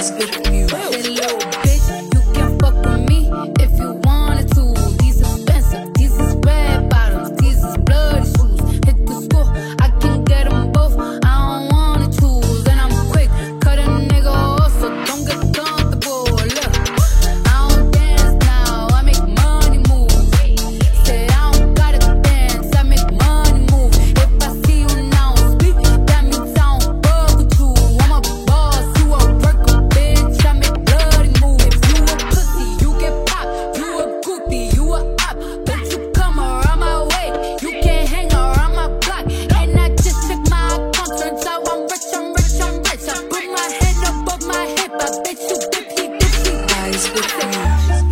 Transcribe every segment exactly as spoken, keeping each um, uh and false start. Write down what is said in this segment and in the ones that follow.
Weisberg Music. That little bitch, you can fuck with me if you wanted to. These expensive, these is red bottoms, these is bloody shoes. Hit the school, I can get them both, I don't wanna choose. And I'm quick, cut a nigga off, so don't get comfortable. Look, I don't dance now, I make money move. Say I don't gotta dance, I make money move. If I see you now speak, that means I don't fuck with you. I'm a boss, you a worker, bitch, I make bloody moves. If you a pussy, you get popped, you a goofy, you a op. Don't you come around my way, you can't hang around my block. And I just check my account, turns out I'm rich, I'm rich, I'm rich. I put my head above my hip, I bet you dipsy, dipsy. Weisberg Music.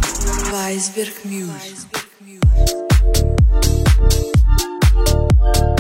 Weisberg Music.